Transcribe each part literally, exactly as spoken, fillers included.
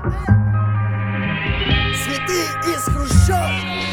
Цветы из хрущев.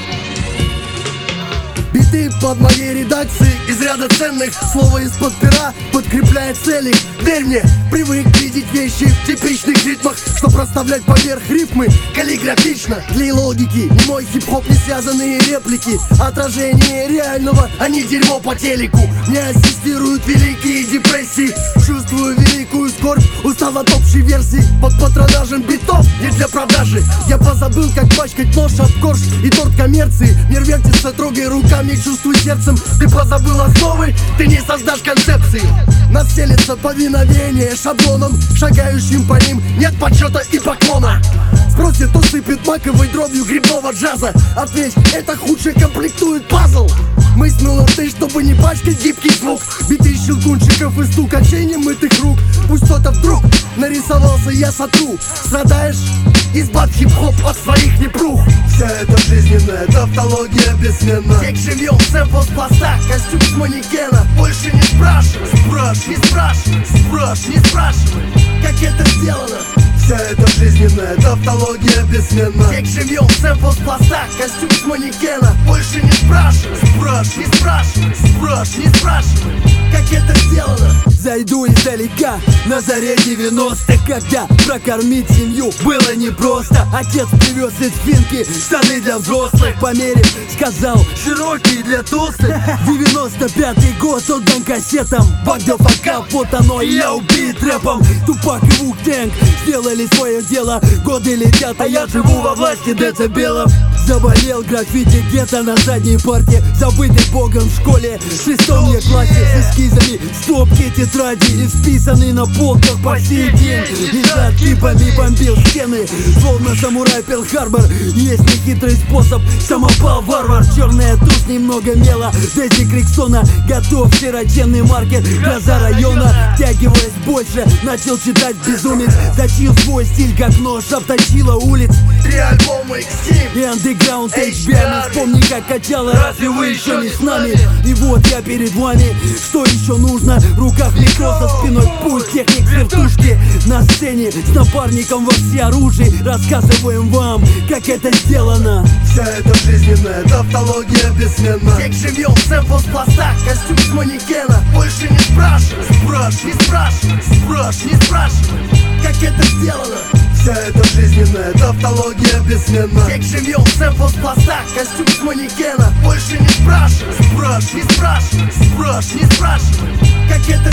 Биты под моей редакцией из ряда ценных. Слово из-под пера подкрепляет цели. Верь мне, привык видеть вещи в типичных ритмах, что проставлять поверх рифмы каллиграфично. Для логики не мой хип-хоп, не связанные реплики. Отражение реального, а не дерьмо по телеку. Мне ассистируют великие депрессии. Чувствую великую скорбь, устав от общей версии. Под патронажем битов, не для продажи. Я позабыл, как пачкать нож об корж и торт коммерции. Мир вертится, трогай руками, чувствуй сердцем. Ты позабыл основы, ты не создашь концепции. Нас селится повиновение шаблоном, шагающим по ним нет почета и поклона. Спросит, кто сыпет маковой дробью грибного джаза. Ответь, это худшее комплектует пазл. Мы смело ты, чтобы не пачкать гибкий звук. Биты щелкунчиков и стук очей немытых рук. Пусть кто-то вдруг нарисовался, я сотру. Страдаешь? Избавь хип-хоп от своих непрух. Вся эта жизненная тавтология бессменна. Век живьем, сэмпл с пласта, костюм с манекена. Больше не спрашивай, Спрашивай, не спрашивай, спрашивай, не спрашивай, как это сделано. Вся эта жизненная тавтология бессменна. Век живьем, сэмпл с пласта, костюм с манекена. Больше не спрашивай, Спрашивай, не спрашивай, спрашивай, не спрашивай, как это сделано. Зайду издалека, на заре девяностых, когда прокормить семью было непросто. Отец привез из финки штаны для взрослых. Померив, сказал, широкие для толстых. Девяносто пятый год отдан кассетам. Back the fuck up, вот оно, и я убит рэпом. Тупак и Вук-Тэнг сделали свое дело. Годы летят, а я живу во власти децибелов. Заболел граффити где-то на задней парте, забытый богом в школе в шестом я классе. С эскизами стопки тетради, исписанные на полках по сей день. И за типами бомбил стены, словно самурай Перл-Харбор. Есть нехитрый способ, самопал варвар. Черная тушь, немного мела, Дэзи Криксона. Готов широченный маркер, глаза района. Втягиваясь больше, начал читать безумец. Точил свой стиль, как нож обточила улиц. Три альбома X-Team и Underground эйч би ар. Вспомни, как качало, разве вы еще не с нами? И вот я перед вами, что еще нужно? В руках микро, за спиной пульт, техник с вертушки. На сцене с напарником во всеоружии рассказываем вам, как это сделано. Вся эта жизненная тавтология бессменна. Век живьем, сэмпл с пласта, костюм с манекена. Больше не спрашивай, Спрашивай, не спрашивай, спрашивай, не спрашивай, как это сделано. Вся эта жизненная тавтология бессменна. Век живьем, сэмпл с пласта, костюм с манекена. Больше не спрашивай, Спрашивай, не спрашивай, спрашивай, не спрашивай, как это